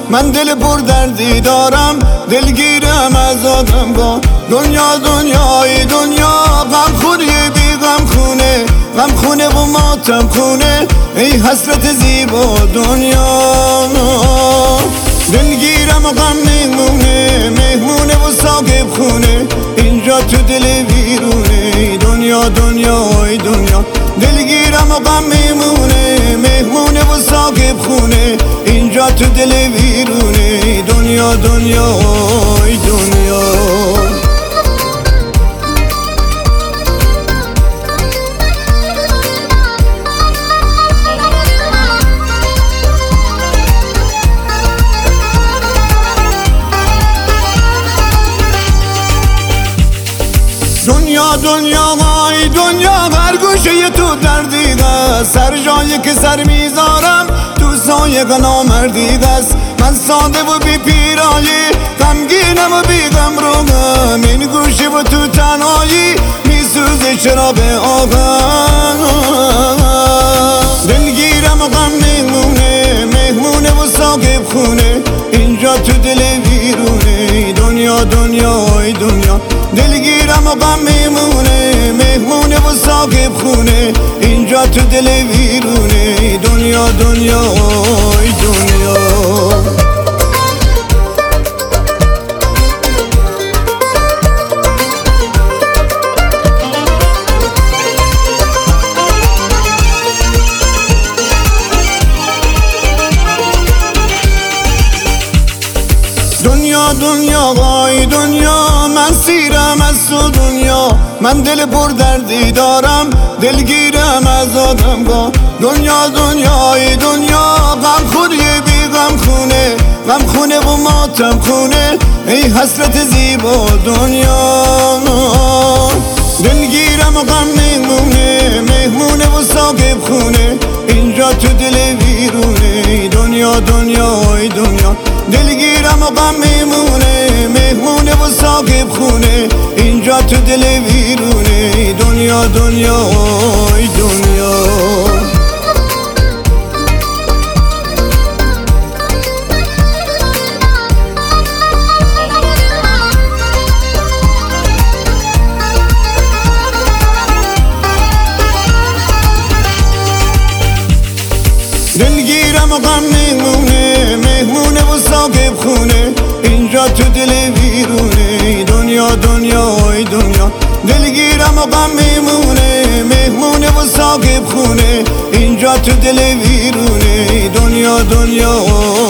من دل پر دردی دارم، دلگیرم از آدمگاه. دنیا دنیای دنیا غم خوری بی غم خونه، غم خونه و ماتم خونه، ای حسرت زیبا دنیا. دلگیرم و غم مهمونه، مهمونه و ساکب خونه، اینجا تو دل ویرونه. دنیا دنیای دنیا، دلگیرم و غم مهمونه، مهمونه و ساکب خونه، اینجا تو دل ویرونه. دنیا دنیای دنیا. دنیا دنیای دنیا، هر گوشه تو دردی است، سر جایی که سر میذارم تو سایه نامردی است. من ساده و بی پیرایه، غمگینم و بی غم روغم، این گوشه و تو تنهایی میسوزه چراغ آغم. دلگیرم و غم مهمونه، مهمونه و ساکب خونه، اینجا تو دل ویرونه. دنیا دنیای دنیا، دلگیرم و غم مهمونه، مهمونه و ساکب خونه، اینجا تو دل ویرونه. دنیا دنیای دنیا. دنیا دنیای دنیا، من سیرم از تو دنیا، من دل پر دردی دارم، دلگیرم از آدمگاه. دنیا دنیای دنیا غم خوری بی غم خونه، غم خونه و ماتم خونه، ای حسرت زیبا دنیا. دلگیرم و غم مهمونه، مهمونه و ساکب خونه، اینجا تو دل ویرونه. دنیا دنیای دنیا، دلگیرم و غم مهمونه، مهمونه و ساکب خونه، اینجا تو دل ویرونه. دنیا دنیای دنیا. دلگیرم و غم مهمونه، مهمونه و ساکب خونه، اینجا تو دل ویرونه. دنیا دنیای دنیا، دلگیرم و غم مهمونه، مهمونه و ساکب خونه، اینجا تو دل ویرونه. دنیا دنیا.